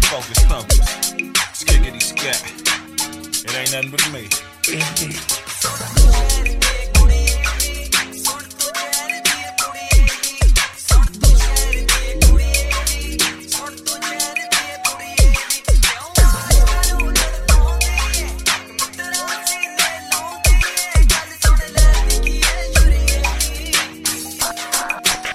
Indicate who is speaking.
Speaker 1: Focus thumpers. Skiggity scat. It ain't nothing but me.